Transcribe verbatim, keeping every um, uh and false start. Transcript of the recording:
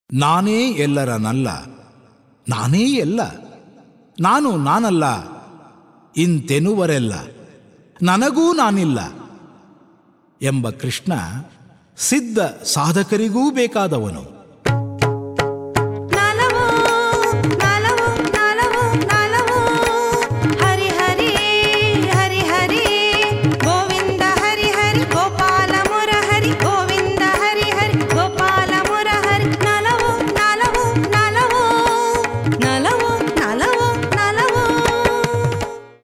ನಾನೇ ಎಲ್ಲರನಲ್ಲ, ನಾನೇ ಎಲ್ಲ, ನಾನು ನಾನಲ್ಲ ಇಂತೆನುವರೆಲ್ಲ, ನನಗೂ ನಾನಿಲ್ಲ ಎಂಬ ಕೃಷ್ಣ ಸಿದ್ಧ ಸಾಧಕರಿಗೂ ಬೇಕಾದವನು.